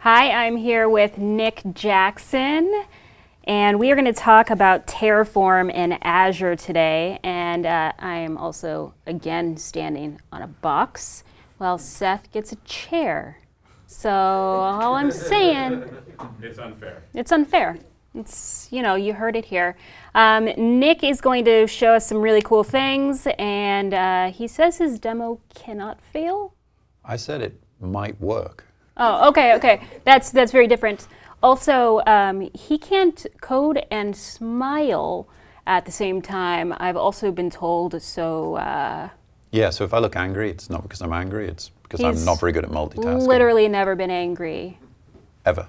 Hi, I'm here with Nick Jackson, and we are going to talk about Terraform in Azure today. And I am also, again, standing on a box while Seth gets a chair. So all I'm saying... It's unfair. It's unfair. It's, you heard it here. Nick is going to show us some really cool things, and he says his demo cannot fail. I said it might work. Oh, okay. That's very different. Also, he can't code and smile at the same time. I've also been told, so... Yeah, so if I look angry, it's not because I'm angry, it's because I'm not very good at multitasking. Literally never been angry. Ever.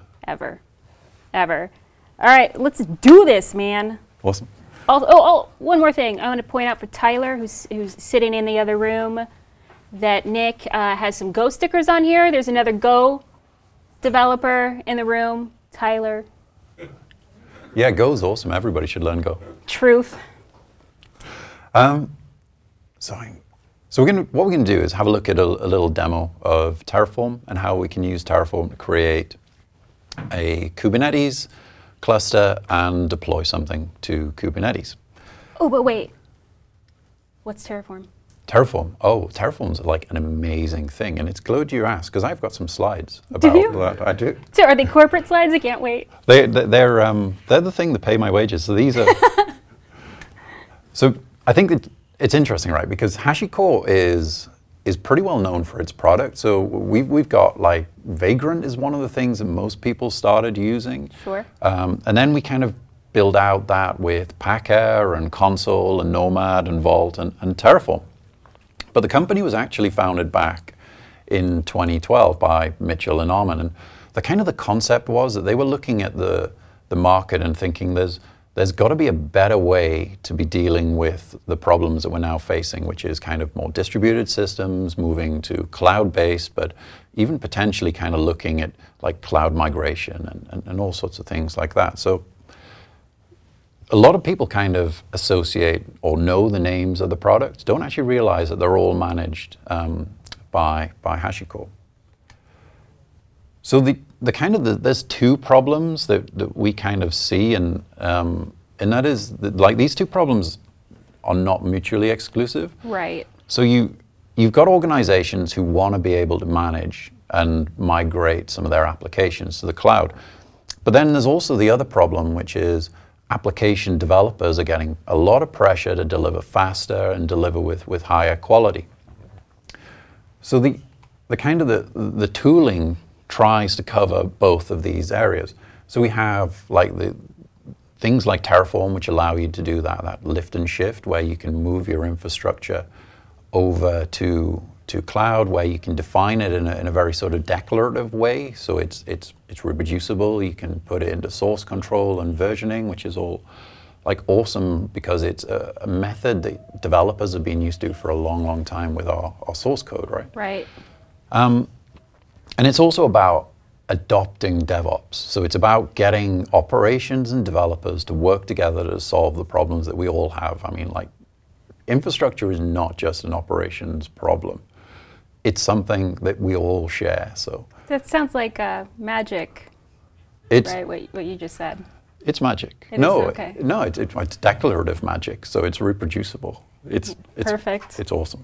All right, let's do this, man. Awesome. Oh, one more thing. I want to point out for Tyler, who's sitting in the other room, that Nick has some Go stickers on here. There's another Go developer in the room, Tyler. Yeah, Go's awesome. Everybody should learn Go. Truth. So what we're going to do is have a look at a little demo of Terraform and how we can use Terraform to create a Kubernetes cluster and deploy something to Kubernetes. Oh, but wait. What's Terraform? Terraform's like an amazing thing, and it's glad you asked because I've got some slides about that. I do. So are they corporate slides? I can't wait. They're the thing that pay my wages. So these are. So I think that it's interesting, right? Because HashiCorp is pretty well known for its product. So we've got like Vagrant is one of the things that most people started using. Sure. And then we kind of build out that with Packer and Consul and Nomad and Vault and Terraform. But the company was actually founded back in 2012 by Mitchell and Arman. And the concept was that they were looking at the market and thinking there's got to be a better way to be dealing with the problems that we're now facing, which is kind of more distributed systems, moving to cloud-based, but even potentially kind of looking at like cloud migration and all sorts of things like that. So a lot of people kind of associate or know the names of the products, don't actually realize that they're all managed by HashiCorp. So there's two problems that we kind of see, and that is that, like, these two problems are not mutually exclusive. Right. So you've got organizations who want to be able to manage and migrate some of their applications to the cloud. But then there's also the other problem, which is application developers are getting a lot of pressure to deliver faster and deliver with higher quality. So the tooling tries to cover both of these areas. So we have like the things like Terraform, which allow you to do that lift and shift, where you can move your infrastructure over to cloud, where you can define it in a very sort of declarative way. So it's reproducible. You can put it into source control and versioning, which is all like awesome because it's a method that developers have been used to for a long, long time with our source code, right? Right. And it's also about adopting DevOps. So it's about getting operations and developers to work together to solve the problems that we all have. I mean, like, infrastructure is not just an operations problem. It's something that we all share. So That sounds like magic, right? What you just said. It's magic. Okay. No, it's declarative magic. So it's reproducible. It's perfect. It's awesome.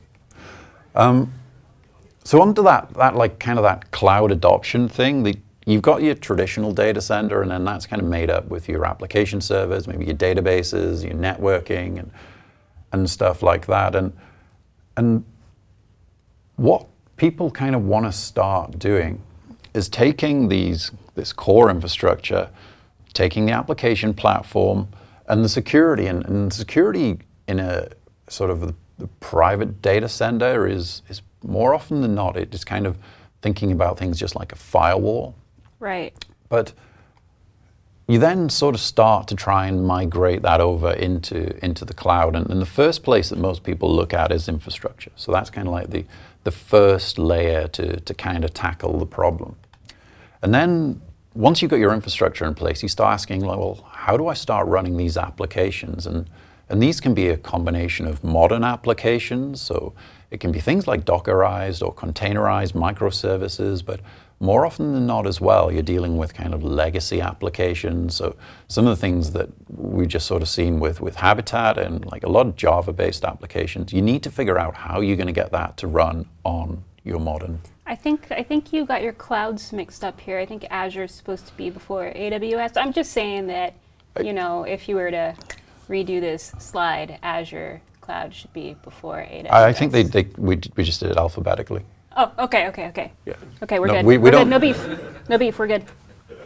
So onto that like kind of that cloud adoption thing. You've got your traditional data center, and then that's kind of made up with your application servers, maybe your databases, your networking, and stuff like that. And what people kind of want to start doing is taking this core infrastructure, taking the application platform and the security, and security in a sort of the private data center is more often than not, it's kind of thinking about things just like a firewall. Right. But you then sort of start to try and migrate that over into the cloud. And the first place that most people look at is infrastructure. So that's kind of like the first layer to kind of tackle the problem. And then once you've got your infrastructure in place, you start asking, like, well, how do I start running these applications? And these can be a combination of modern applications. So it can be things like Dockerized or containerized microservices, but more often than not as well, you're dealing with kind of legacy applications. So some of the things that we just sort of seen with Habitat and like a lot of Java-based applications, you need to figure out how you're going to get that to run on your modern. I think you got your clouds mixed up here. I think Azure is supposed to be before AWS. I'm just saying that, you know, if you were to redo this slide, Azure Cloud should be before AWS. I think we just did it alphabetically. Oh, okay. Yeah. Okay, we're No, good. we We're don't- good. No beef. No beef. We're good.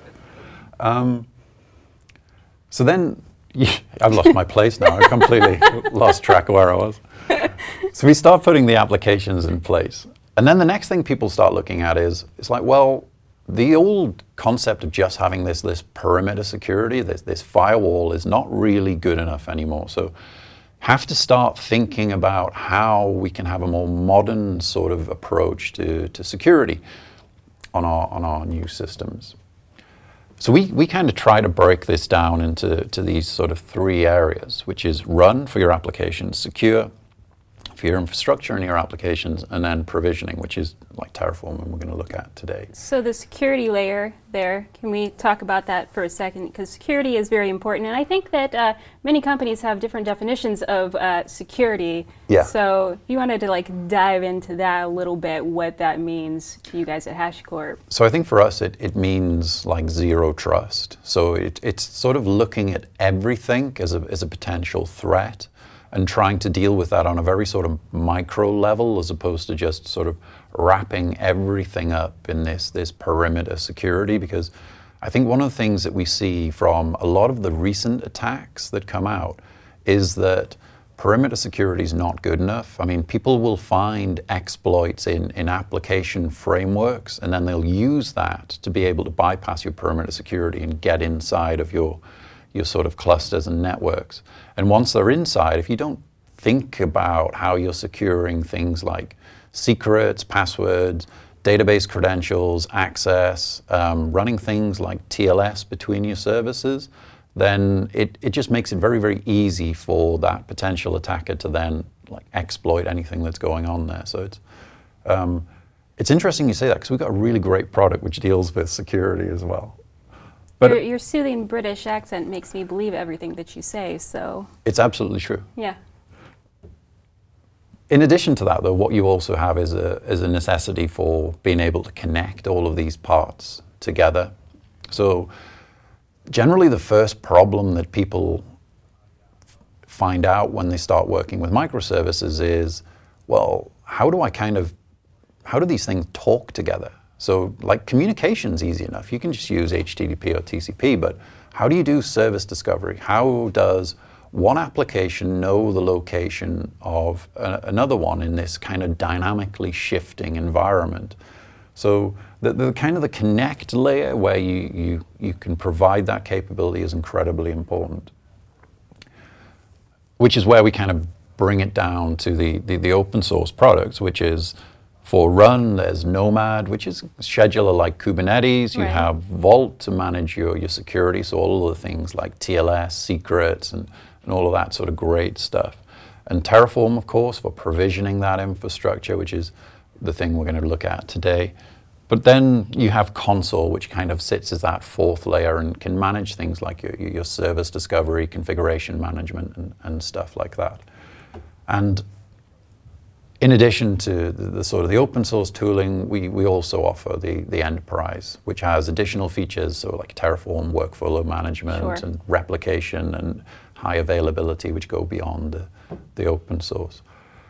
So then, I've lost my place now. I completely lost track of where I was. So we start putting the applications in place. And then the next thing people start looking at is, it's like, well, the old concept of just having this perimeter security, this firewall is not really good enough anymore. So have to start thinking about how we can have a more modern sort of approach to security on our new systems. So we kind of try to break this down into these sort of three areas, which is run for your applications, secure for your infrastructure and your applications, and then provisioning, which is like Terraform, and we're going to look at today. So the security layer there, can we talk about that for a second? Because security is very important, and I think that many companies have different definitions of security. Yeah. So if you wanted to like dive into that a little bit, what that means to you guys at HashiCorp. So I think for us, it means like zero trust. So it's sort of looking at everything as a potential threat and trying to deal with that on a very sort of micro level, as opposed to just sort of wrapping everything up in this perimeter security. Because I think one of the things that we see from a lot of the recent attacks that come out is that perimeter security is not good enough. I mean, people will find exploits in application frameworks, and then they'll use that to be able to bypass your perimeter security and get inside of your sort of clusters and networks. And once they're inside, if you don't think about how you're securing things like secrets, passwords, database credentials, access, running things like TLS between your services, then it just makes it very, very easy for that potential attacker to then like exploit anything that's going on there. So it's interesting you say that, because we've got a really great product which deals with security as well. But Your soothing British accent makes me believe everything that you say, so. it's absolutely true. Yeah. In addition to that, though, what you also have is a necessity for being able to connect all of these parts together. So generally the first problem that people find out when they start working with microservices is, well, how do these things talk together? So like communication's easy enough. You can just use HTTP or TCP, but how do you do service discovery? How does one application know the location of another one in this kind of dynamically shifting environment? So the kind of the connect layer where you can provide that capability is incredibly important, which is where we kind of bring it down to the open source products, which is for run, there's Nomad, which is a scheduler like Kubernetes. You Right. have Vault to manage your security, so all of the things like TLS, secrets, and all of that sort of great stuff. And Terraform, of course, for provisioning that infrastructure, which is the thing we're going to look at today. But then you have Consul, which kind of sits as that fourth layer and can manage things like your service discovery, configuration management, and stuff like that. And in addition to the sort of the open source tooling, we also offer the enterprise, which has additional features, so like Terraform workflow management Sure. and replication and high availability, which go beyond the open source.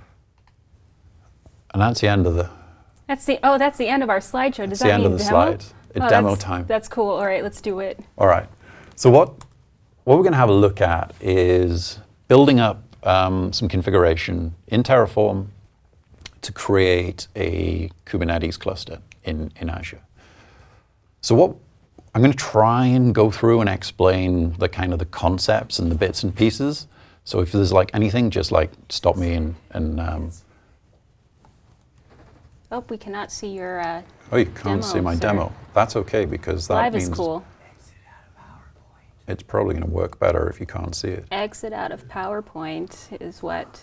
And that's the end of the That's the end of our slideshow. Does the that end mean of the demo? slides. Demo that's, time. That's cool. All right, let's do it. All right. So what we're going to have a look at is building up some configuration in Terraform to create a Kubernetes cluster in Azure. So what I'm going to try and go through and explain the kind of the concepts and the bits and pieces. So if there's like anything, just like stop me and Oh, we cannot see your oh, you can't see my sir. demo. That's okay, because that Live means is cool. it's probably going to work better if you can't see it. Exit out of PowerPoint is what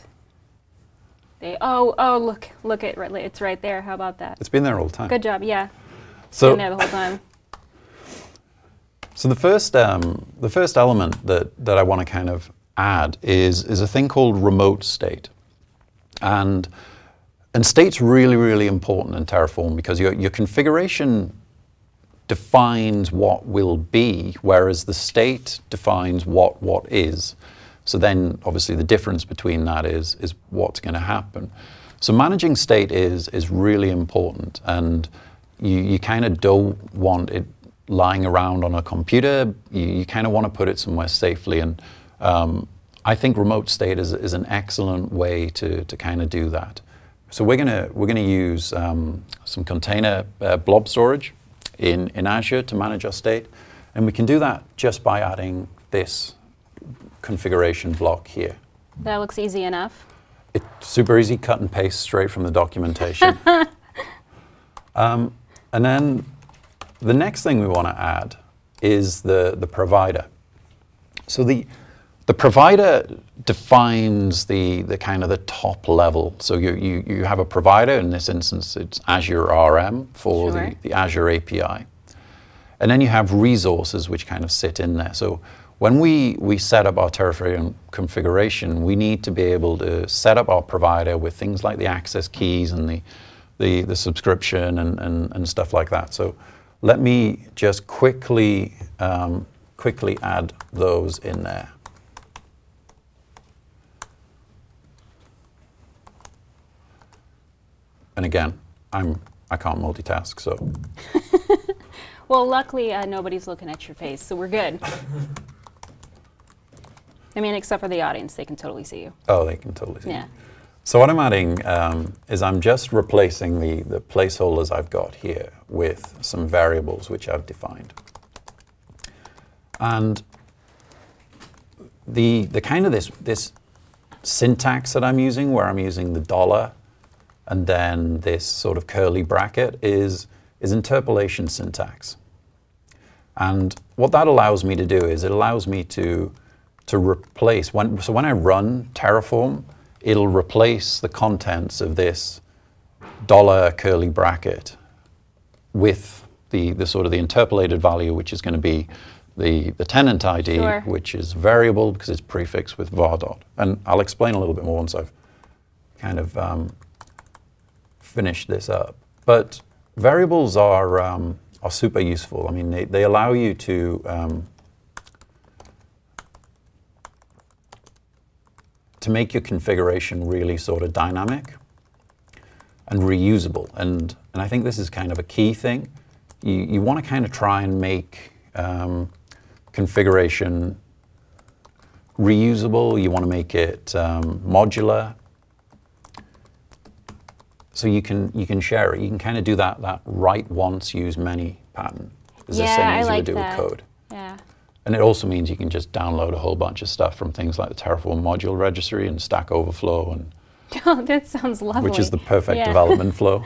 they. Oh, look it. It's right there. How about that? It's been there all the time. Good job. Yeah. Been there the whole time. So the first element that I want to kind of add is a thing called remote state. And state's really, really important in Terraform because your configuration defines what will be, whereas the state defines what is. So then obviously the difference between that is what's going to happen. So managing state is really important, and you kind of don't want it lying around on a computer. You kind of want to put it somewhere safely, and I think remote state is an excellent way to kind of do that. So we're gonna use some container blob storage in Azure to manage our state, and we can do that just by adding this configuration block here. That looks easy enough. It's super easy, cut and paste straight from the documentation. And then the next thing we want to add is the provider. So the provider defines the kind of the top level. So you have a provider, in this instance it's Azure RM for Sure. the Azure API. And then you have resources which kind of sit in there. So when we set up our Terraform configuration, we need to be able to set up our provider with things like the access keys and the subscription and stuff like that. So let me just quickly add those in there. And again, I can't multitask, so. Well, luckily nobody's looking at your face, so we're good. I mean, except for the audience, they can totally see you. Oh, they can totally see. Yeah. So what I'm adding is I'm just replacing the placeholders I've got here with some variables which I've defined. And the kind of this syntax that I'm using, where I'm using the dollar and then this sort of curly bracket, is interpolation syntax. And what that allows me to do is it allows me to replace, when I run Terraform, it'll replace the contents of this dollar curly bracket with the sort of the interpolated value, which is going to be the tenant ID, Sure. which is variable because it's prefixed with var dot. And I'll explain a little bit more once I've kind of finished this up. But variables are super useful. I mean, they allow you to make your configuration really sort of dynamic and reusable. And I think this is kind of a key thing. You want to kind of try and make configuration reusable. You want to make it modular. So you can share it. You can kind of do that write once, use many pattern. It's the same as you would do with code. Yeah. And it also means you can just download a whole bunch of stuff from things like the Terraform module registry and Stack Overflow, and Oh, that sounds lovely. which is the perfect Yeah. development flow.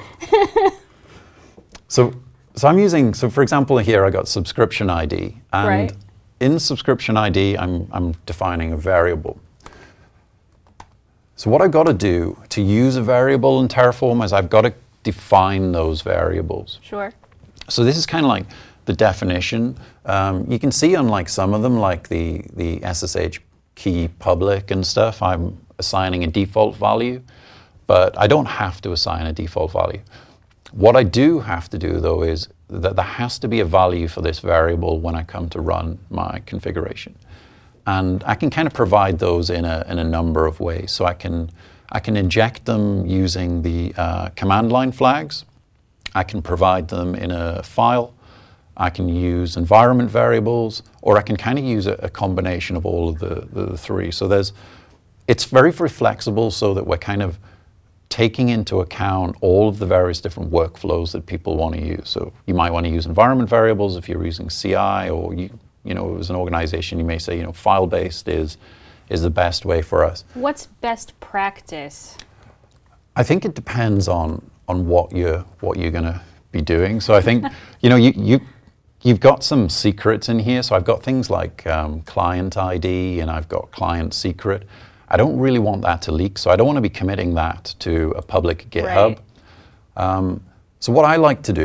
So I'm using, so for example here I got subscription ID, and Right. in subscription ID I'm defining a variable. So what I've got to do to use a variable in Terraform is I've got to define those variables. Sure. So this is kind of like the definition. You can see on like some of them, like the SSH key public and stuff, I'm assigning a default value, but I don't have to assign a default value. What I do have to do though is that there has to be a value for this variable when I come to run my configuration. And I can kind of provide those in a number of ways. So I can inject them using the command line flags. I can provide them in a file. I can use environment variables, or I can kind of use a combination of all of the three. So it's very, very flexible so that we're kind of taking into account all of the various different workflows that people want to use. So you might want to use environment variables if you're using CI, or as an organization, you may say, file-based is the best way for us. What's best practice? I think it depends on what you're going to be doing. So I think, you've got some secrets in here. So I've got things like client ID and I've got client secret. I don't really want that to leak, so I don't want to be committing that to a public GitHub. Right. So what I like to do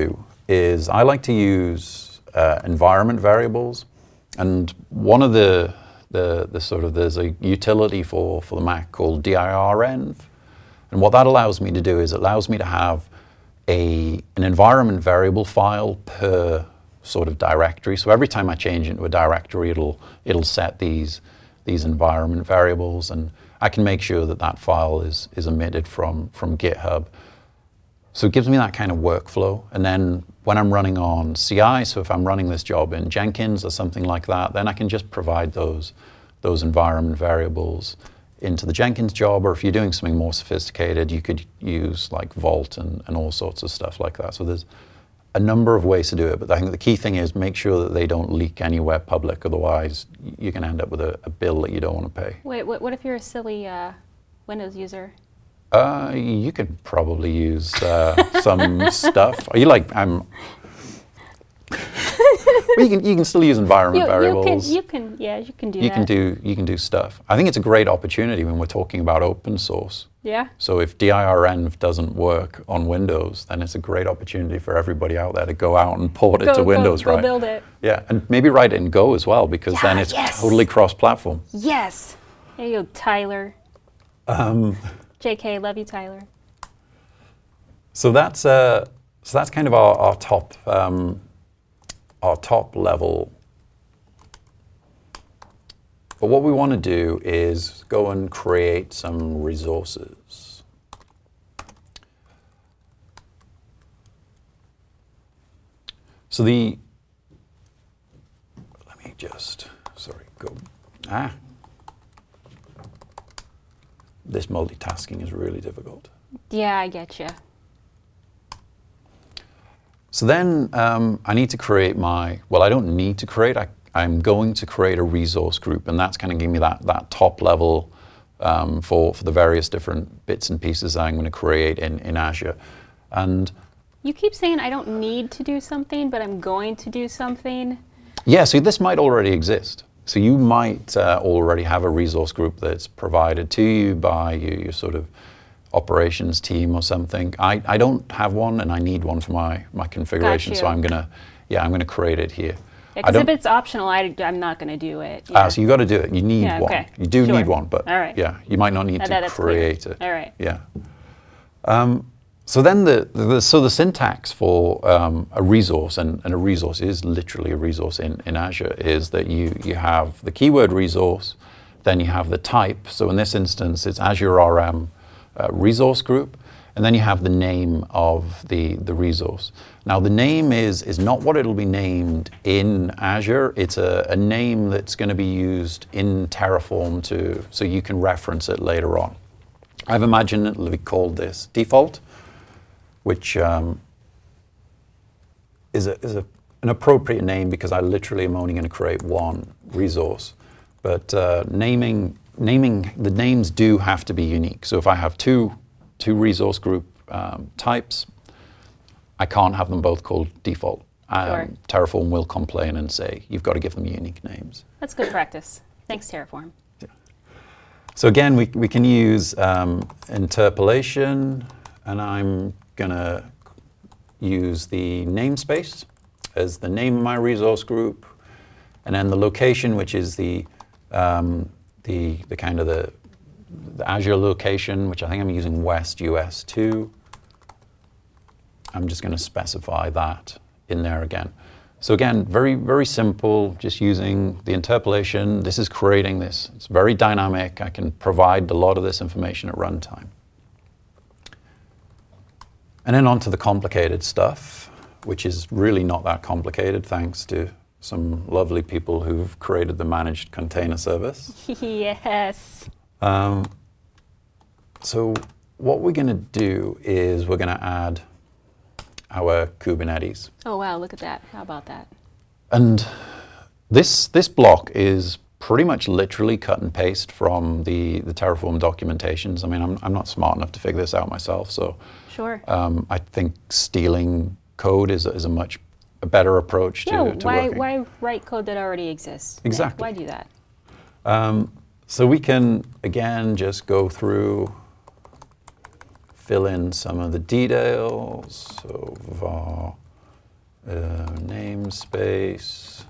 is I like to use environment variables, and one of the sort of, there's a utility for the Mac called direnv, and what that allows me to do is it allows me to have an environment variable file per sort of directory. So every time I change into a directory, it'll set these environment variables, and I can make sure that that file is emitted from GitHub. So it gives me that kind of workflow. And then when I'm running on CI, so if I'm running this job in Jenkins or something like that, then I can just provide those environment variables into the Jenkins job. Or if you're doing something more sophisticated, you could use like Vault and all sorts of stuff like that. So there's a number of ways to do it, but I think the key thing is make sure that they don't leak anywhere public. Otherwise, you can end up with a bill that you don't want to pay. Wait, what if you're a silly Windows user? You could probably use some stuff. Are you like well, you can still use environment variables. You can do that. You can do stuff. I think it's a great opportunity when we're talking about open source. Yeah. So if direnv doesn't work on Windows, then it's a great opportunity for everybody out there to go out and port it to Windows, right? Go build it. Yeah, and maybe write it in Go as well, because then it's totally cross-platform. Yes. There you go, Tyler. JK, love you, Tyler. So that's kind of our top level. But what we want to do is go and create some resources. So let me just, this multitasking is really difficult. Yeah, I get you. So then I need to create I don't need to create, I'm going to create a resource group, and that's going to give me that top level for the various different bits and pieces that I'm going to create in Azure. And you keep saying I don't need to do something, but I'm going to do something. Yeah, so this might already exist. So you might already have a resource group that's provided to you by your sort of operations team or something. I don't have one, and I need one for my configuration. So I'm gonna create it here. Yeah, because if it's optional, I'm not gonna do it. Yeah. So you got to do it. You need one. Okay. You do need one, but all right. Yeah, you might not need to create it. All right. Yeah. So then the syntax for a resource, and a resource is literally a resource in Azure, is that you have the keyword resource, then you have the type. So in this instance, it's Azure RM resource group, and then you have the name of the resource. Now the name is not what it'll be named in Azure. It's a name that's going to be used in Terraform so you can reference it later on. I've imagined it'll be called this default, which is an appropriate name because I literally am only going to create one resource. But naming the names do have to be unique. So if I have two resource group types, I can't have them both called default. Sure. Terraform will complain and say you've got to give them unique names. That's good practice. Thanks, Terraform. Yeah. So again, we can use interpolation, and I'm gonna use the namespace as the name of my resource group, and then the location, which is the kind of the Azure location, which I think I'm using West US 2. I'm just going to specify that in there again. So again, very, very simple, just using the interpolation. This is creating this. It's very dynamic. I can provide a lot of this information at runtime. And then on to the complicated stuff, which is really not that complicated, thanks to some lovely people who've created the managed container service. Yes. So what we're going to do is we're going to add our Kubernetes. Oh, wow, look at that. How about that? And this block is pretty much literally cut and paste from the Terraform documentations. I mean, I'm not smart enough to figure this out myself, so sure. I think stealing code is a much better approach to working. Why write code that already exists? Exactly. Why do that? So we can, again, just go through, fill in some of the details. So var namespace.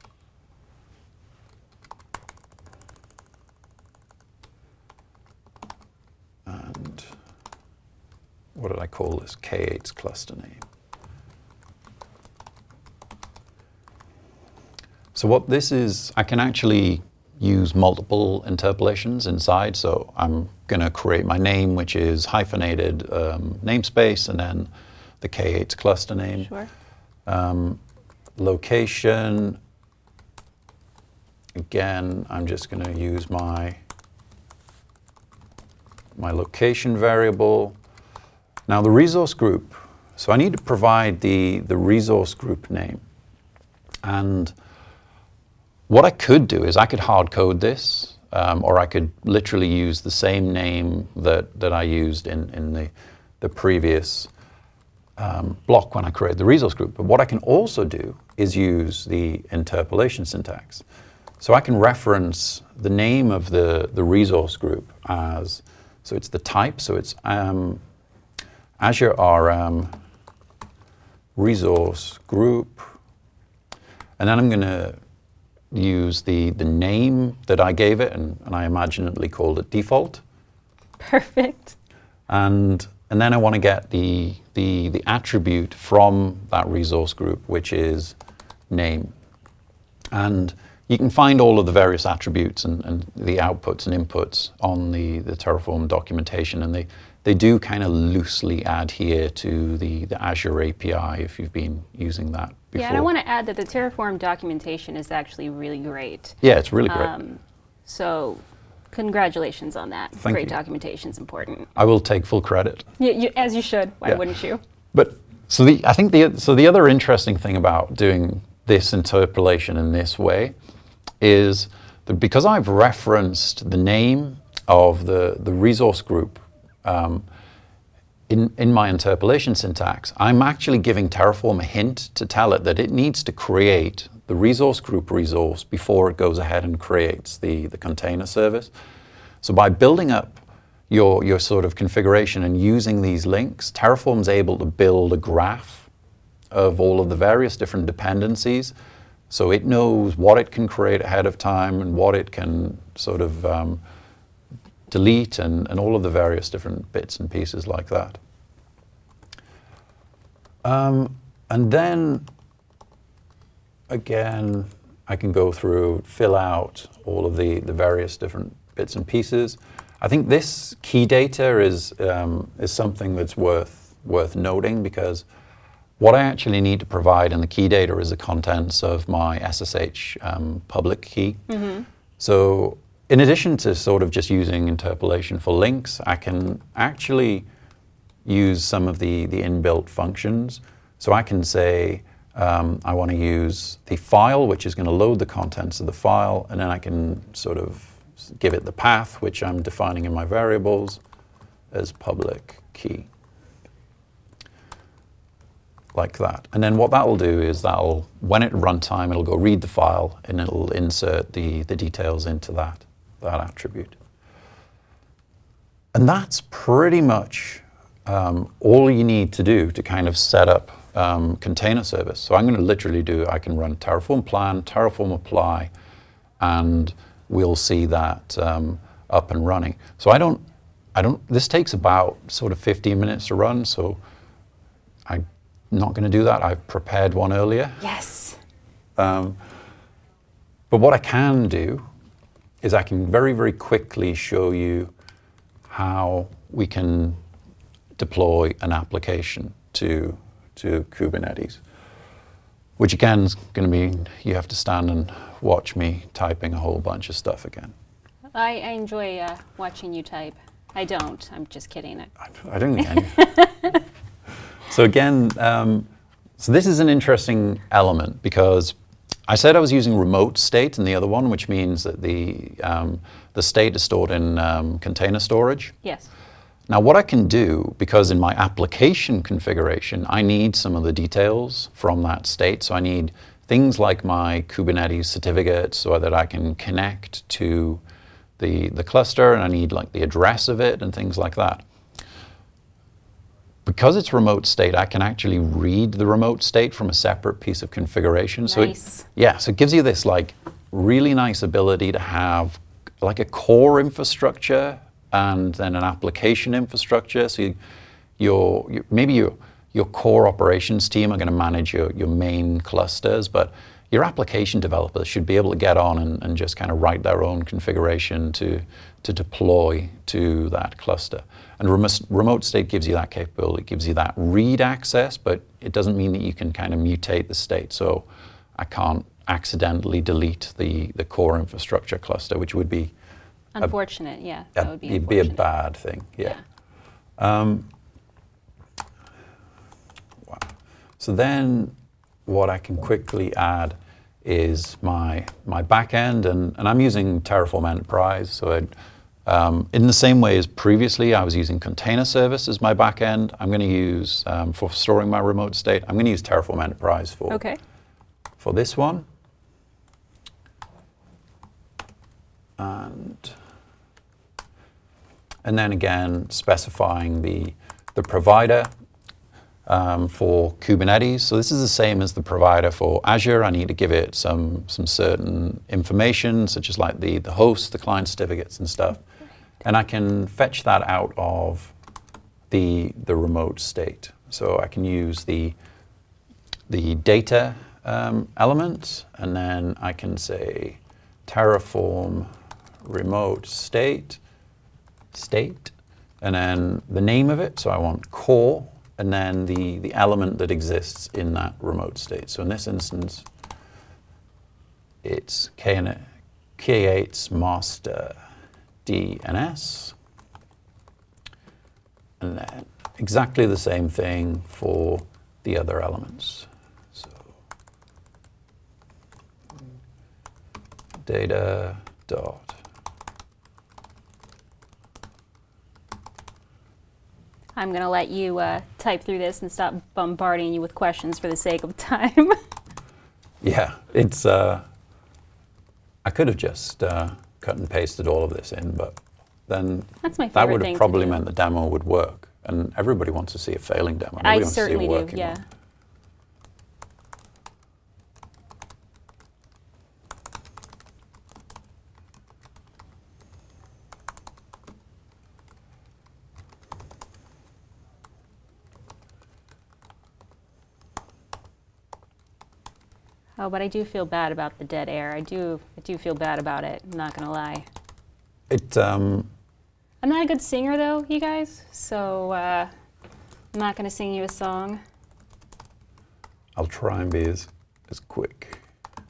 And what did I call this? K8's cluster name. So what this is, I can actually use multiple interpolations inside. So I'm going to create my name, which is hyphenated namespace, and then the K8's cluster name. Sure. Location. Again, I'm just going to use my location variable. Now the resource group. So I need to provide the resource group name. And what I could do is I could hard code this, or I could literally use the same name that I used in the previous block when I created the resource group. But what I can also do is use the interpolation syntax. So I can reference the name of the resource group as, so it's the type, so it's Azure RM resource group. And then I'm going to use the name that I gave it, and I imaginately called it default. Perfect. And then I want to get the attribute from that resource group, which is name. And you can find all of the various attributes and the outputs and inputs on the Terraform documentation, and they do kind of loosely adhere to the Azure API if you've been using that before. Yeah, and I want to add that the Terraform documentation is actually really great. Yeah, it's really great. So congratulations on that. Thank Great you. documentation is important. I will take full credit. As you should. Why wouldn't you? But I think the other interesting thing about doing this interpolation in this way is that because I've referenced the name of the resource group in my interpolation syntax, I'm actually giving Terraform a hint to tell it that it needs to create the resource group resource before it goes ahead and creates the container service. So by building up your sort of configuration and using these links, Terraform's able to build a graph of all of the various different dependencies. So it knows what it can create ahead of time and what it can sort of delete and all of the various different bits and pieces like that. And then, again, I can go through, fill out all of the various different bits and pieces. I think this key data is something that's worth noting, because what I actually need to provide in the key data is the contents of my SSH public key. Mm-hmm. So in addition to sort of just using interpolation for links, I can actually use some of the inbuilt functions. So I can say I want to use the file, which is going to load the contents of the file, and then I can sort of give it the path, which I'm defining in my variables as public key. Like that. And then what that'll do is when at runtime, it'll go read the file and it'll insert the details into that attribute. And that's pretty much all you need to do to kind of set up container service. So I'm going to literally I can run Terraform plan, Terraform apply, and we'll see that up and running. So this takes about sort of 15 minutes to run, so I'm not going to do that. I've prepared one earlier. Yes. But what I can do is I can very, very quickly show you how we can deploy an application to Kubernetes, which again is going to mean you have to stand and watch me typing a whole bunch of stuff again. I enjoy watching you type. I don't. I'm just kidding. I don't think any. So again, so this is an interesting element, because I said I was using remote state in the other one, which means that the state is stored in container storage. Yes. Now what I can do, because in my application configuration, I need some of the details from that state. So I need things like my Kubernetes certificate so that I can connect to the cluster, and I need like the address of it and things like that. because it's remote state, I can actually read the remote state from a separate piece of configuration. Nice. So it gives you this like really nice ability to have like a core infrastructure and then an application infrastructure. So maybe your core operations team are going to manage your main clusters, but your application developers should be able to get on and just kind of write their own configuration to deploy to that cluster. And remote state gives you that capability. It gives you that read access, but it doesn't mean that you can kind of mutate the state. So I can't accidentally delete the core infrastructure cluster, which would be unfortunate. That would be it'd be a bad thing. Yeah. Wow. So then what I can quickly add is my backend, and I'm using Terraform Enterprise. So in the same way as previously, I was using Container Service as my backend. I'm going to use, for storing my remote state, I'm going to use Terraform Enterprise for this one. And then again, specifying the provider for Kubernetes. So this is the same as the provider for Azure. I need to give it some certain information, such as like the host, the client certificates and stuff. And I can fetch that out of the remote state. So I can use the data element, and then I can say Terraform remote state, and then the name of it. So I want core, and then the element that exists in that remote state. So in this instance, it's K8's master DNS, and then exactly the same thing for the other elements. So data dot. I'm going to let you type through this and stop bombarding you with questions for the sake of time. Yeah, it's. I could have just cut and pasted all of this in, but then that's my favorite that would thing have probably to do. meant the demo would work, and everybody wants to see a failing demo. I Nobody wants to see a certainly do, working yeah. one. Oh, but I do feel bad about the dead air. I do feel bad about it. I'm not gonna lie. I'm not a good singer though, you guys. So I'm not gonna sing you a song. I'll try and be as quick.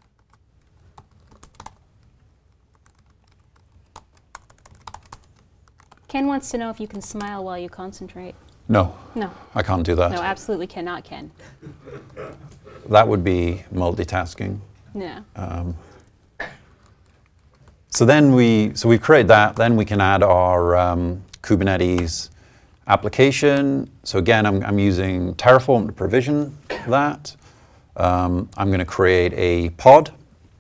Ken wants to know if you can smile while you concentrate. No. No. I can't do that. No, absolutely cannot, Ken. That would be multitasking. No. So we create that. Then we can add our Kubernetes application. So again, I'm using Terraform to provision that. I'm going to create a pod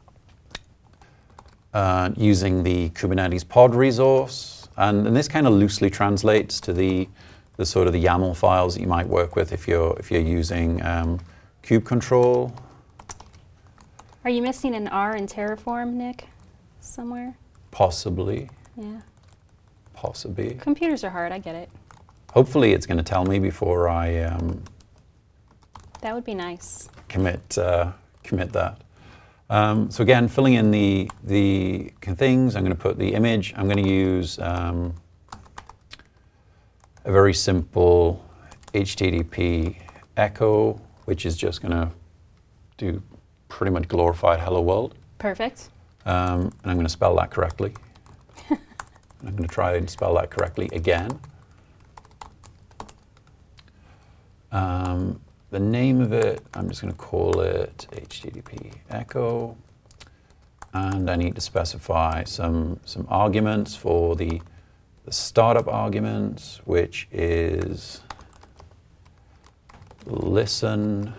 using the Kubernetes pod resource, and this kind of loosely translates to the sort of the YAML files that you might work with if you're using kubectl. Are you missing an R in Terraform, Nick? Somewhere? Possibly. Yeah. Possibly. Computers are hard, I get it. Hopefully it's going to tell me before I that would be nice. commit that. So again, filling in the things, I'm going to put the image. I'm going to use a very simple HTTP echo, which is just going to do pretty much glorified hello world. Perfect. And I'm going to spell that correctly. I'm going to try and spell that correctly again. The name of it, I'm just going to call it HTTP echo. And I need to specify some arguments for the startup arguments, which is listen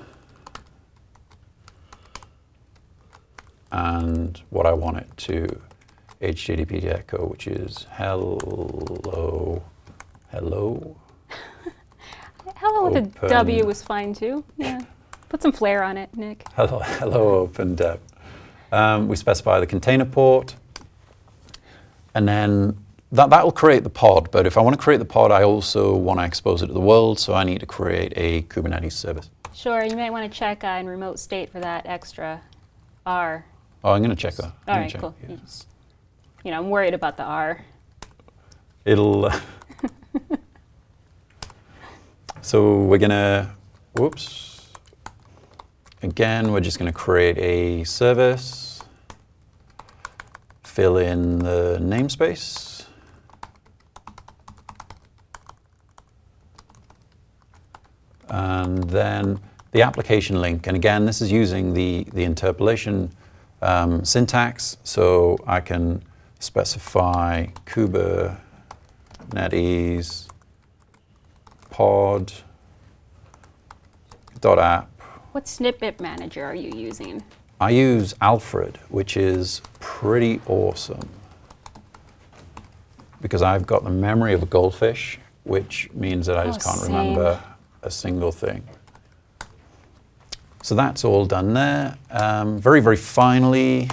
and what I want it to HTTP echo, which is hello. Hello Oh, the W was fine too. Yeah. Put some flair on it, Nick. Hello open dep. We specify the container port, and then that'll create the pod. But if I want to create the pod, I also want to expose it to the world, so I need to create a Kubernetes service. Sure, you might want to check in remote state for that extra R. Oh, I'm going to check that. All right, cool. Yeah. I'm worried about the R. It'll. So we're going to, whoops. Again, we're just going to create a service, fill in the namespace. And then the application link. And again, this is using the interpolation syntax. So I can specify Kubernetes pod .app. What snippet manager are you using? I use Alfred, which is pretty awesome because I've got the memory of a goldfish, which means that I just can't remember a single thing. So that's all done there. Very, very finally,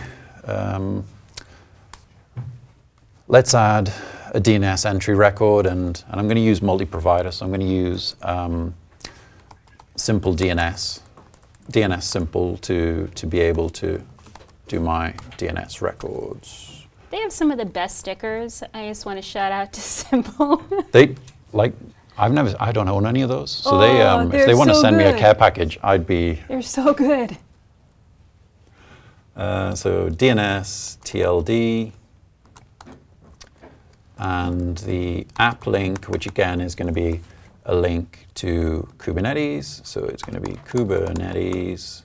let's add a DNS entry record, and I'm going to use multi-provider, so I'm going to use simple DNS simple to be able to do my DNS records. They have some of the best stickers. I just want to shout out to Simple. I don't own any of those. So if they want to send me a care package, I'd be. They're so good. So DNS, TLD, and the app link, which again is going to be a link to Kubernetes. So it's going to be Kubernetes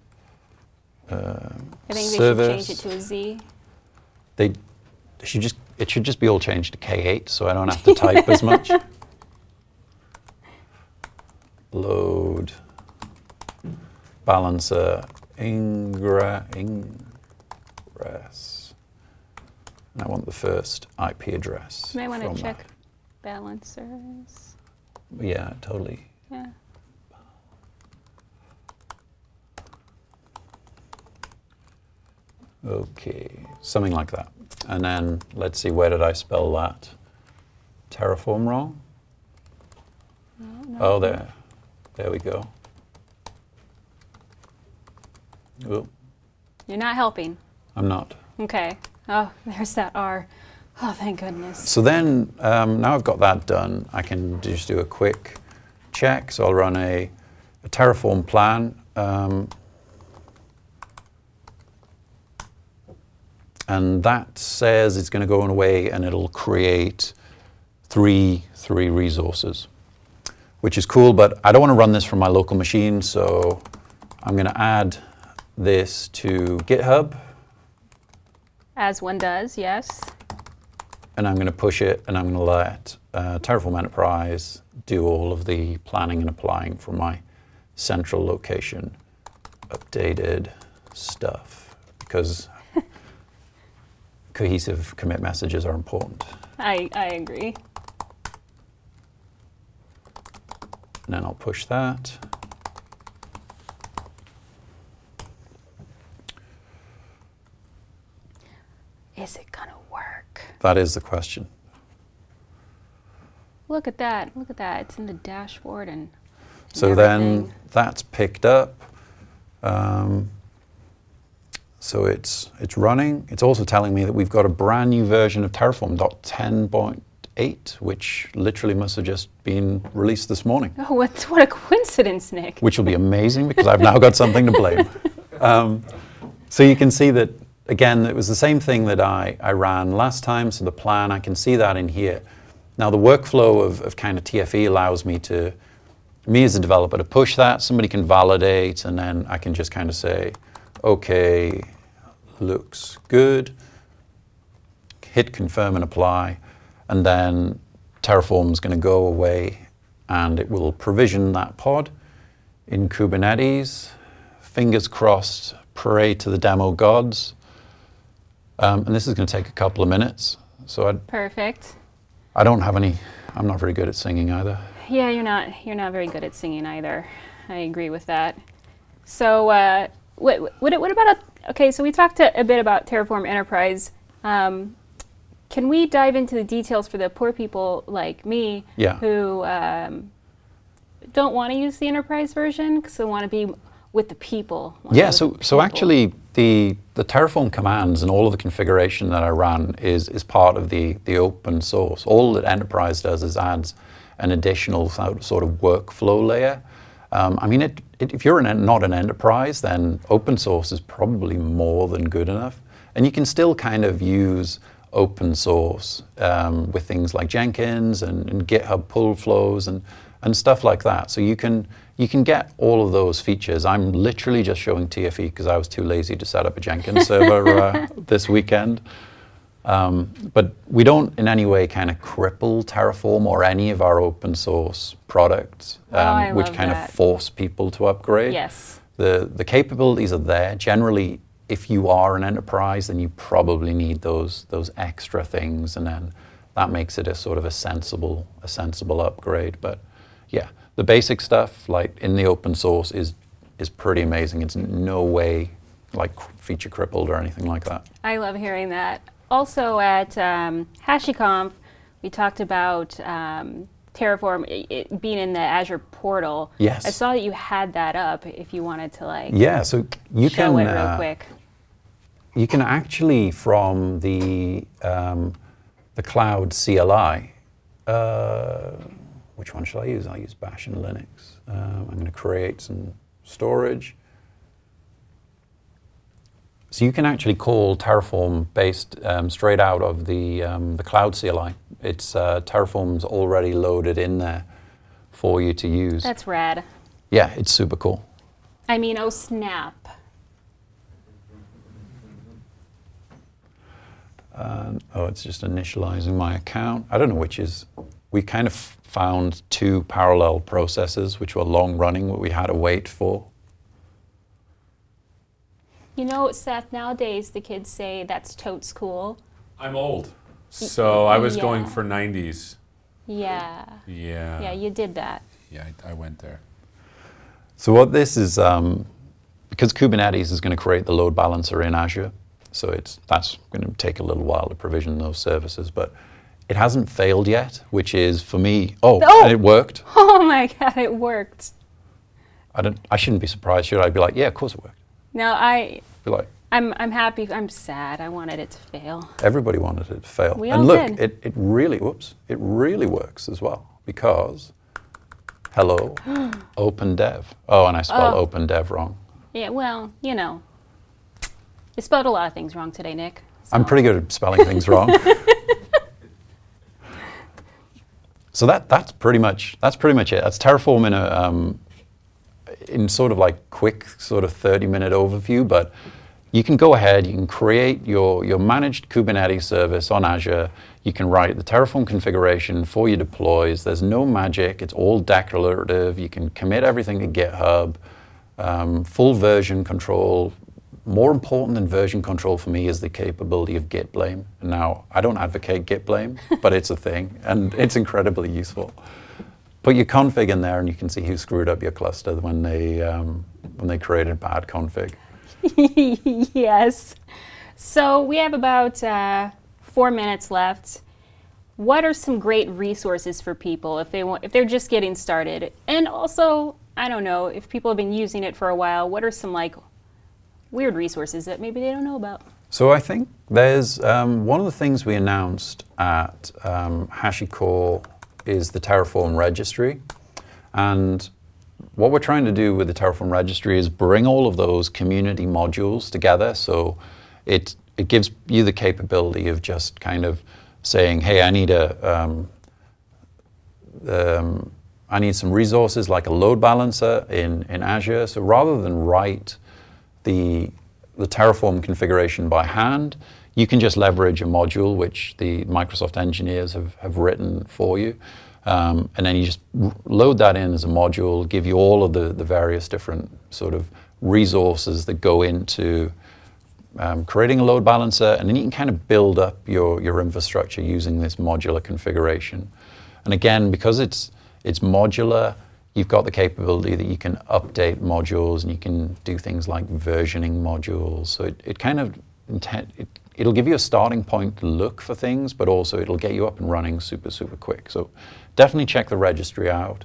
I think service. they should change it to a Z. It should just be all changed to K8, so I don't have to type as much. Load balancer ingress. And I want the first IP address. You might want to check balancers. Yeah, totally. Yeah. Okay, something like that. And then let's see, where did I spell that? Terraform wrong? No. Oh, there. There we go. Oh. You're not helping. I'm not. Okay. Oh, there's that R. Oh, thank goodness. So then, now I've got that done, I can just do a quick check. So I'll run a Terraform plan. And that says it's going to go away and it'll create three resources, which is cool, but I don't want to run this from my local machine, so I'm going to add this to GitHub. As one does, yes. And I'm going to push it, and I'm going to let Terraform Enterprise do all of the planning and applying from my central location, updated stuff, because cohesive commit messages are important. I agree. And then I'll push that. Is it gonna work? That is the question. Look at that. Look at that. It's in the dashboard and so everything. Then that's picked up. So it's running. It's also telling me that we've got a brand new version of Terraform, 10.8, which literally must have just been released this morning. Oh, what a coincidence, Nick. Which will be amazing because I've now got something to blame. So you can see that, again, it was the same thing that I ran last time. So the plan, I can see that in here. Now the workflow of kind of TFE allows me as a developer to push that. Somebody can validate, and then I can just kind of say, okay, looks good. Hit confirm and apply. And then Terraform's going to go away and it will provision that pod in Kubernetes. Fingers crossed, pray to the demo gods. And this is going to take a couple of minutes. So Perfect. I don't have any, I'm not very good at singing either. Yeah, you're not very good at singing either. I agree with that. So, what about okay? So we talked a bit about Terraform Enterprise. Can we dive into the details for the poor people like me who don't want to use the Enterprise version because they want to be with the people? Yeah. So actually, the Terraform commands and all of the configuration that I ran is part of the open source. All that Enterprise does is adds an additional sort of workflow layer. I mean, if you're not an enterprise, then open source is probably more than good enough. And you can still kind of use open source with things like Jenkins and GitHub pull flows and stuff like that. So you can get all of those features. I'm literally just showing TFE because I was too lazy to set up a Jenkins server this weekend. But we don't in any way kind of cripple Terraform or any of our open source products, which kind of force people to upgrade. Yes. The capabilities are there. Generally, if you are an enterprise, then you probably need those extra things, and then that makes it a sort of a sensible upgrade. But yeah, the basic stuff like in the open source is pretty amazing. It's in no way like feature crippled or anything like that. I love hearing that. Also at HashiConf, we talked about Terraform it being in the Azure portal. Yes. I saw that you had that up if you wanted to so you show it real quick. You can actually from the cloud CLI, which one shall I use? I'll use Bash and Linux. I'm going to create some storage. So you can actually call Terraform based straight out of the cloud CLI. It's Terraform's already loaded in there for you to use. That's rad. Yeah, it's super cool. I mean, oh snap. It's just initializing my account. I don't know which is. We kind of found two parallel processes which were long running, what we had to wait for. You know, Seth, nowadays the kids say that's totes cool. I'm old, so I was going for 90s. Yeah. Yeah. Yeah, you did that. Yeah, I went there. So what this is, because Kubernetes is going to create the load balancer in Azure, so that's going to take a little while to provision those services, but it hasn't failed yet, which is for me, and it worked. Oh my God, it worked. I shouldn't be surprised, should I? Be like, yeah, of course it worked. No, Be like, I'm happy. I'm sad. I wanted it to fail. Everybody wanted it to fail. We and all look, did. it really works as well because, hello, OpenDev. Oh, and I spelled OpenDev wrong. Yeah, well, you know, you spelled a lot of things wrong today, Nick. So. I'm pretty good at spelling things wrong. So that's pretty much it. That's Terraform in sort of like quick sort of 30-minute overview, but you can go ahead, you can create your managed Kubernetes service on Azure, you can write the Terraform configuration for your deploys, there's no magic, it's all declarative, you can commit everything to GitHub, full version control. More important than version control for me is the capability of Git blame. Now, I don't advocate Git blame, but it's a thing, and it's incredibly useful. Put your config in there, and you can see who screwed up your cluster when they created bad config. Yes. So we have about 4 minutes left. What are some great resources for people if they're just getting started? And also, I don't know, if people have been using it for a while, what are some like weird resources that maybe they don't know about? So I think there's one of the things we announced at HashiCorp is the Terraform registry. And what we're trying to do with the Terraform registry is bring all of those community modules together. So it gives you the capability of just kind of saying, hey, I need some resources like a load balancer in Azure. So rather than write the Terraform configuration by hand, you can just leverage a module which the Microsoft engineers have written for you. And then you just load that in as a module, give you all of the various different sort of resources that go into creating a load balancer, and then you can kind of build up your infrastructure using this modular configuration. And again, because it's It's modular. You've got the capability that you can update modules and you can do things like versioning modules. So it kind of, it'll give you a starting point to look for things, but also it'll get you up and running super, super quick. So definitely check the registry out.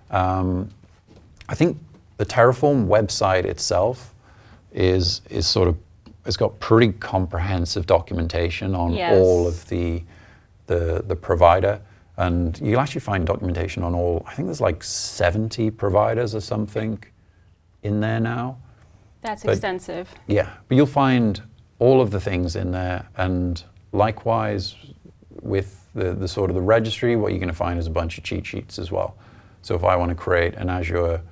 I think the Terraform website itself is sort of, it's got pretty comprehensive documentation on all of the provider. And you'll actually find documentation on all, I think there's like 70 providers or something in there now. That's extensive. Yeah, but you'll find all of the things in there. And likewise with the sort of the registry, what you're going to find is a bunch of cheat sheets as well. So if I want to create an Azure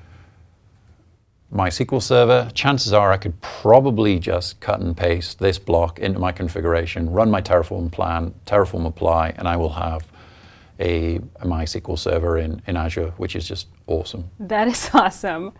MySQL server, chances are I could probably just cut and paste this block into my configuration, run my Terraform plan, Terraform apply, and I will have a MySQL server in Azure, which is just awesome. That is awesome.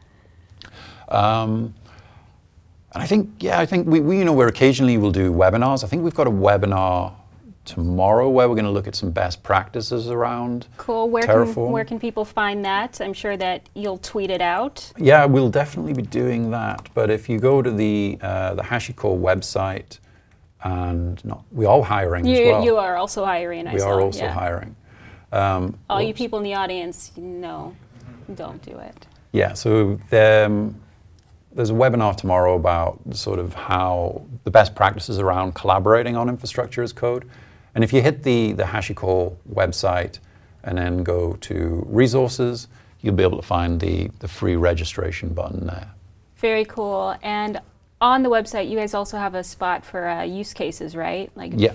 And I think we're occasionally we'll do webinars. I think we've got a webinar tomorrow where we're going to look at some best practices around Terraform. Where can people find that? I'm sure that you'll tweet it out. Yeah, we'll definitely be doing that. But if you go to the HashiCorp website, and we are hiring as well. You are also hiring, I saw. We are also hiring. All you people in the audience, no, don't do it. Yeah, so there's a webinar tomorrow about sort of how the best practices around collaborating on infrastructure as code. And if you hit the HashiCorp website and then go to resources, you'll be able to find the free registration button there. Very cool. And on the website, you guys also have a spot for use cases, right? Yeah.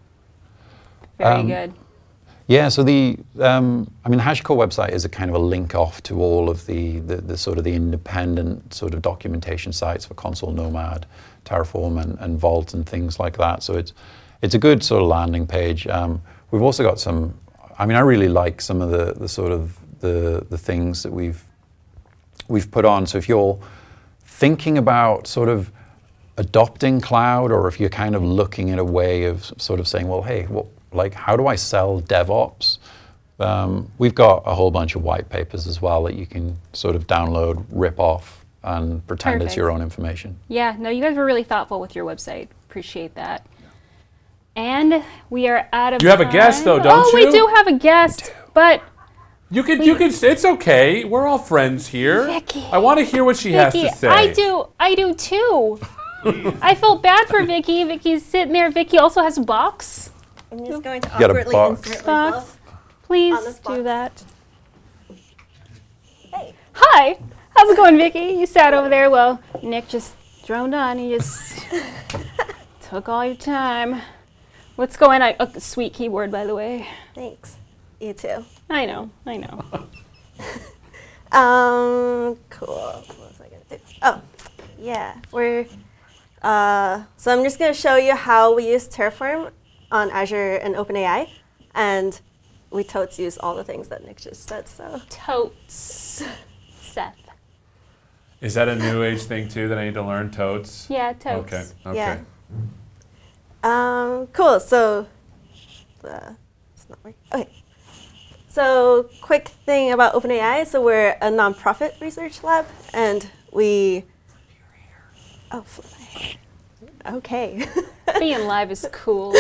Very good. Yeah, so the HashiCorp website is a kind of a link off to all of the sort of the independent sort of documentation sites for Consul Nomad, Terraform, and Vault and things like that. So it's a good sort of landing page. We've also got some. I really like some of the sort of the things that we've put on. So if you're thinking about sort of adopting cloud, or if you're kind of looking at a way of sort of saying, well, hey, how do I sell DevOps? We've got a whole bunch of white papers as well that you can sort of download, rip off, and pretend it's your own information. Yeah, no, you guys were really thoughtful with your website. Appreciate that. And we are out of time. You have a guest, though, don't you? Oh, we do have a guest, but... You can, it's okay. We're all friends here. Vicky. I want to hear what she has to say. I do too. I felt bad for Vicky. Vicky's sitting there. Vicky also has a box. I'm just going to awkwardly insert myself. Please do that. Hey. Hi. How's it going, Vicky? You sat over there. Well, Nick just droned on. He just took all your time. What's going on? Oh, sweet keyboard, by the way. Thanks. You too. I know. Cool. What was I gonna do? Oh, yeah. So I'm just gonna show you how we use Terraform on Azure and OpenAI, and we totes use all the things that Nick just said. So totes, Seth. Is that a new age thing too that I need to learn? Totes. Yeah, totes. Okay. Yeah. Cool. So it's not working. Okay. So quick thing about OpenAI. So we're a nonprofit research lab, and we. Oh, flip my hair. Okay. Being live is cool.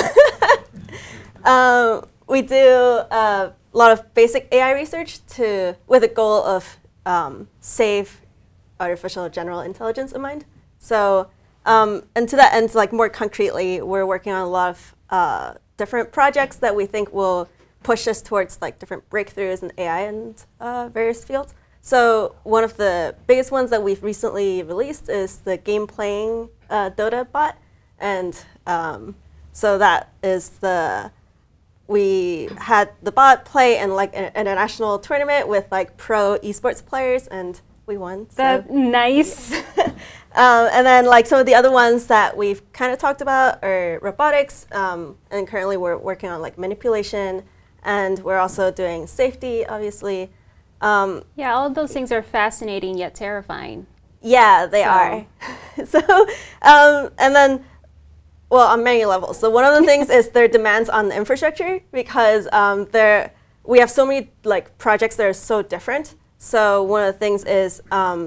We do a lot of basic AI research with a goal of safe artificial general intelligence in mind. So, and to that end, like more concretely, we're working on a lot of different projects that we think will push us towards like different breakthroughs in AI and various fields. So one of the biggest ones that we've recently released is the game playing Dota bot. And so that is we had the bot play in like an international tournament with like pro esports players, and we won. That's nice. And then like some of the other ones that we've kind of talked about are robotics, and currently we're working on like manipulation, and we're also doing safety, obviously. Yeah, all of those things are fascinating yet terrifying. Yeah, they are. So, and then, well, on many levels. So one of the things is their demands on the infrastructure, because we have so many like projects that are so different. So one of the things is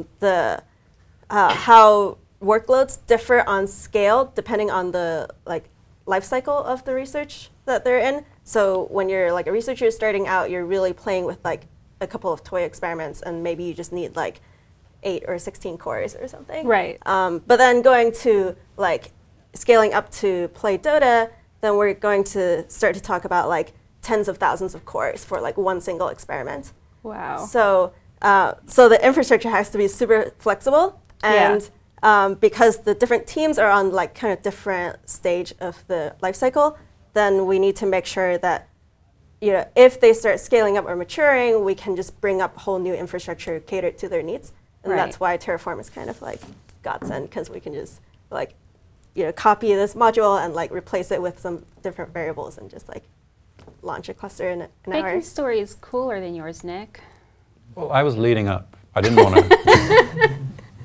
how workloads differ on scale depending on the like life cycle of the research that they're in. So when you're like a researcher starting out, you're really playing with like a couple of toy experiments, and maybe you just need like 8 or 16 cores or something. Right. But then going to like scaling up to play Dota, then we're going to start to talk about like tens of thousands of cores for like one single experiment. Wow. So so the infrastructure has to be super flexible, and because the different teams are on like kind of different stage of the life cycle, then we need to make sure that if they start scaling up or maturing, we can just bring up a whole new infrastructure catered to their needs. And that's why Terraform is kind of like godsend, because we can just like copy this module and like replace it with some different variables and just like launch a cluster in an hour. Baker's story is cooler than yours, Nick. Well, I was leading up. I didn't want to.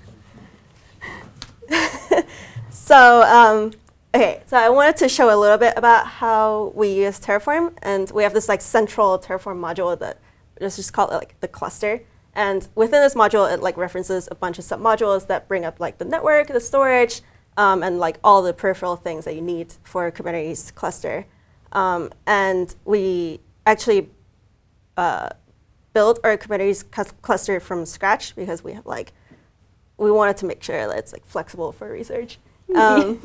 So, okay, so I wanted to show a little bit about how we use Terraform, and we have this like central Terraform module that just call it like the cluster. And within this module, it like references a bunch of submodules that bring up like the network, the storage, and like all the peripheral things that you need for a Kubernetes cluster. And we actually built our Kubernetes cluster from scratch because we wanted to make sure that it's like flexible for research. And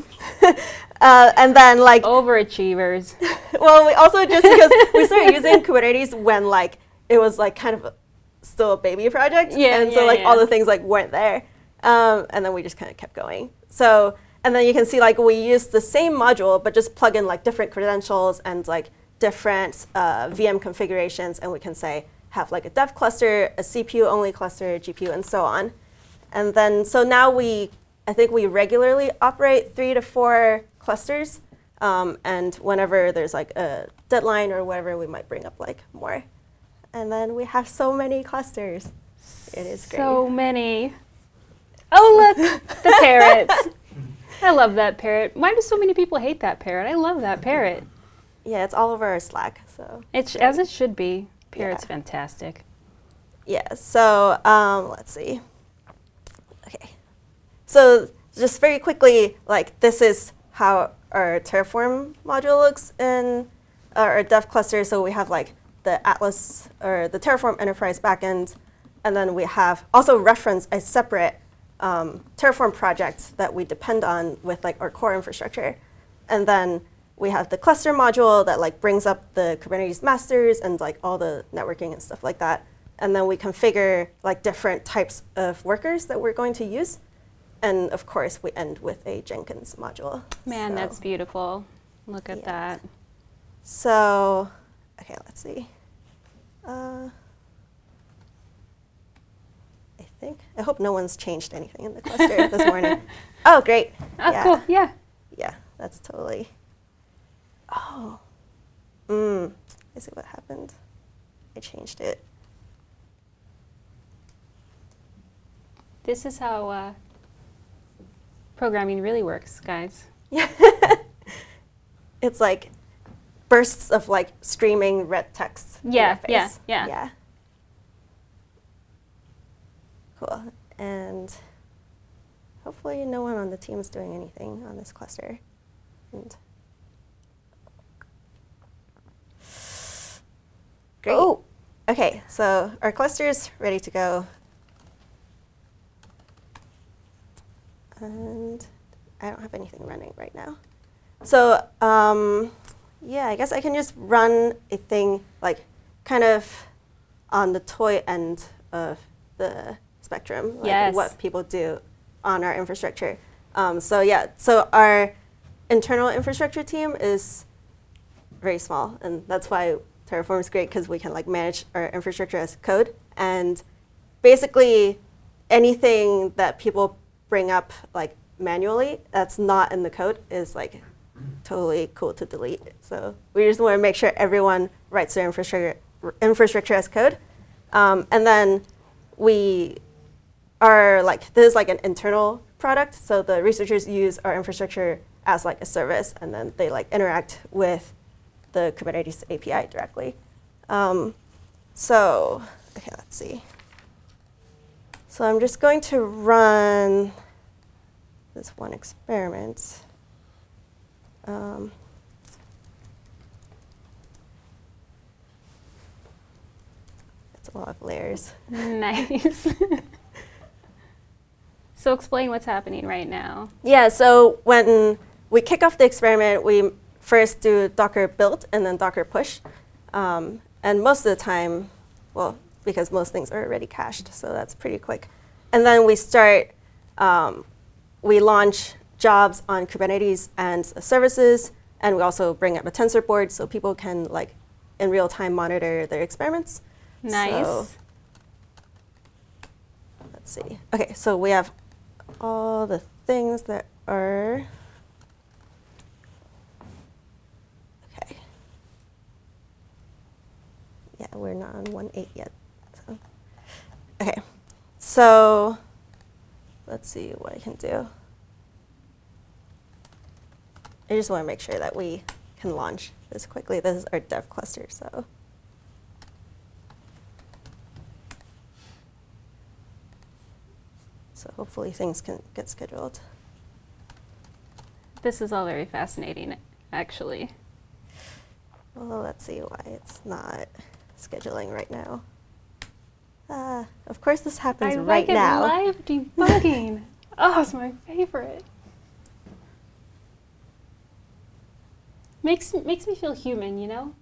then like overachievers. Well, we also just because we started using Kubernetes when like it was like kind of still a baby project, and so like all the things like weren't there, and then we just kind of kept going. So and then you can see like we use the same module but just plug in like different credentials and like different VM configurations, and we can say have like a dev cluster, a CPU only cluster, GPU, and so on. And then so now I think we regularly operate 3 to 4 clusters, and whenever there's like a deadline or whatever, we might bring up like more. And then we have so many clusters. It is great. So many. Oh, look, the parrot. I love that parrot. Why do so many people hate that parrot? I love that parrot. Yeah, it's all over our Slack. So It's as it should be. Parrot's fantastic. Yeah, so let's see. Okay. So just very quickly, like this is how our Terraform module looks in our dev cluster. So we have like the Atlas or the Terraform Enterprise backend, and then we have also reference a separate Terraform project that we depend on with like our core infrastructure. And then we have the cluster module that like brings up the Kubernetes masters and like all the networking and stuff like that. And then we configure like different types of workers that we're going to use. And of course, we end with a Jenkins module. Man, that's beautiful. Look at that. So, okay, let's see. I hope no one's changed anything in the cluster this morning. Oh, great. Oh, cool. Yeah. Yeah, that's totally. Oh. I see what happened. I changed it. This is how programming really works, guys. Yeah. It's like bursts of like streaming red text. Yeah. Cool. And hopefully no one on the team is doing anything on this cluster. And great. Oh, okay. So our cluster is ready to go. And I don't have anything running right now. So yeah, I guess I can just run a thing like kind of on the toy end of the spectrum, like what people do on our infrastructure. So our internal infrastructure team is very small, and that's why Terraform is great, because we can like manage our infrastructure as code. And basically anything that people bring up like manually that's not in the code is like totally cool to delete. So we just want to make sure everyone writes their infrastructure as code. And then we are like, this is like an internal product. So the researchers use our infrastructure as like a service, and then they like interact with the Kubernetes API directly. So, okay, let's see. So I'm just going to run this one experiment. It's a lot of layers. Nice. So explain what's happening right now. Yeah, so when we kick off the experiment, we first do Docker build and then Docker push. And most of the time, well, because most things are already cached, so that's pretty quick. And then we start, we launch jobs on Kubernetes and services, and we also bring up a tensor board so people can, like, in real time monitor their experiments. Nice. So, let's see. Okay, so we have all the things that are, okay. Yeah, we're not on 1.8 yet. So. Okay, so let's see what I can do. I just want to make sure that we can launch this quickly. This is our dev cluster, so. So hopefully things can get scheduled. This is all very fascinating, actually. Well, let's see why it's not scheduling right now. Of course, this happens right now. I like it live debugging. Oh, it's my favorite. Makes me feel human, you know?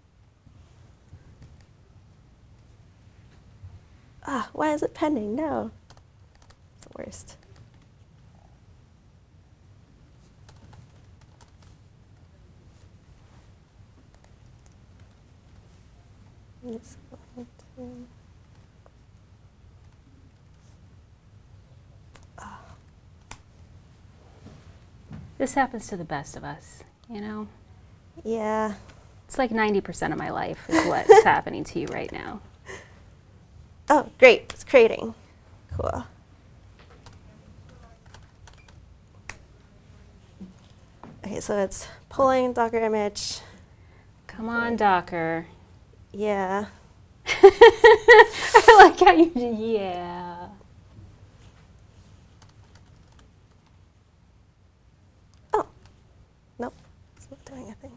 Why is it pending? No. It's the worst. Just going to- This happens to the best of us, you know? Yeah. It's like 90% of my life is what's happening to you right now. Oh, great. It's creating. Cool. Okay, so it's pulling Docker image. Come on, Docker. Yeah. I like how you yeah. Oh. Nope. It's not doing anything.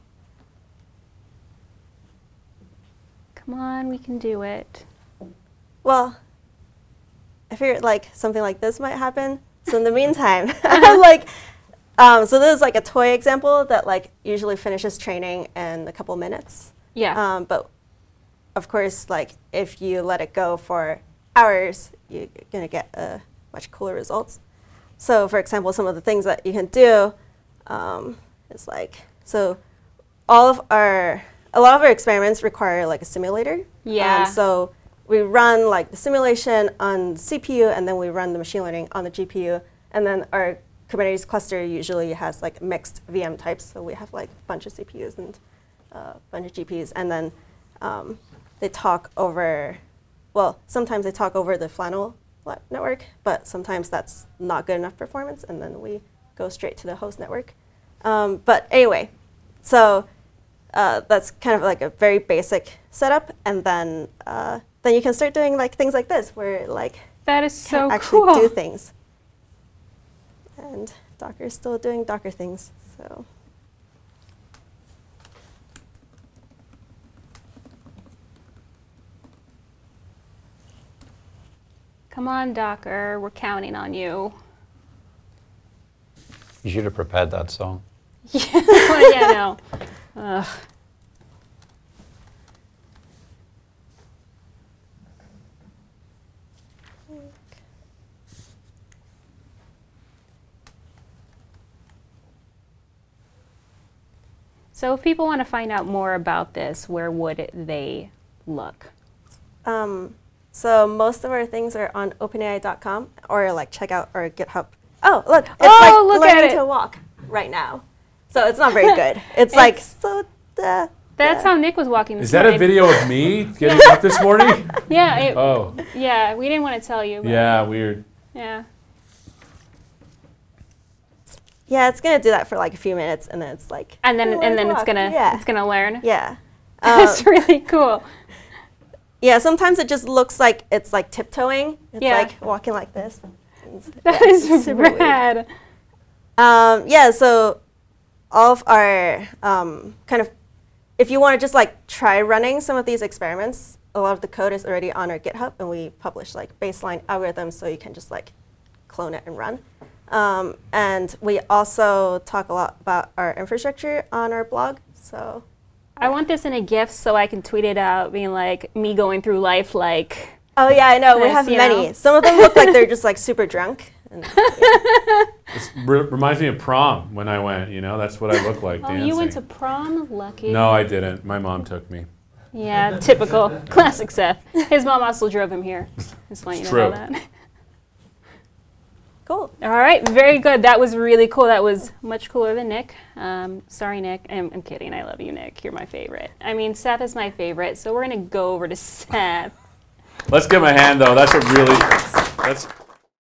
Come on, we can do it. Well, I figured like something like this might happen. So in the meantime, I'm like, so this is like a toy example that like usually finishes training in a couple minutes. Yeah. But of course, like if you let it go for hours, you're gonna get much cooler results. So for example, some of the things that you can do is like, so a lot of our experiments require like a simulator. Yeah. So we run like the simulation on the CPU, and then we run the machine learning on the GPU. And then our Kubernetes cluster usually has like mixed VM types. So we have like a bunch of CPUs and a bunch of GPUs. And then they talk over, well, sometimes they talk over the Flannel network, but sometimes that's not good enough performance. And then we go straight to the host network. But anyway, so that's kind of like a very basic setup. And then you can start doing like things like this, where like That is so actually cool. do things. And Docker is still doing Docker things. So Come on, Docker. We're counting on you. You should have prepared that song. Yeah, no. Ugh. So if people want to find out more about this, where would they look? so most of our things are on OpenAI.com, or like check out our GitHub. Oh, look! It's like look at learning it. to walk right now. So it's not very good. It's like so. That's how Nick was walking this Is that morning. a video of me getting up this morning? Yeah. Oh, Yeah, we didn't want to tell you. But yeah, weird. Yeah. Yeah, it's gonna do that for like a few minutes, and then it's like. And then "Oh, I it's walk." gonna Yeah. it's gonna learn. Yeah. That's really cool. Yeah, sometimes it just looks like it's like tiptoeing. It's Yeah. like walking like this. That Yeah, is it's super weird. rad. Yeah, so all of our kind of, if you want to just like try running some of these experiments, a lot of the code is already on our GitHub, and we publish like baseline algorithms so you can just like clone it and run. And we also talk a lot about our infrastructure on our blog. So I want this in a GIF so I can tweet it out, being like me going through life like. oh yeah, I know we Nice, have you many. know? Some of them look like they're just like super drunk. And, This reminds me of prom when I went. You know, that's what I look like Oh, dancing. you went to prom? Lucky. No, I didn't. My mom took me. Yeah, typical. Classic Seth. His mom also drove him here. Just want you to know True. that. cool. All right, very good. That was really cool. That was much cooler than Nick. Sorry, Nick. I'm kidding. I love you, Nick. You're my favorite. I mean, Seth is my favorite, so we're going to go over to Seth. Let's give him a hand, though. That's a really, that's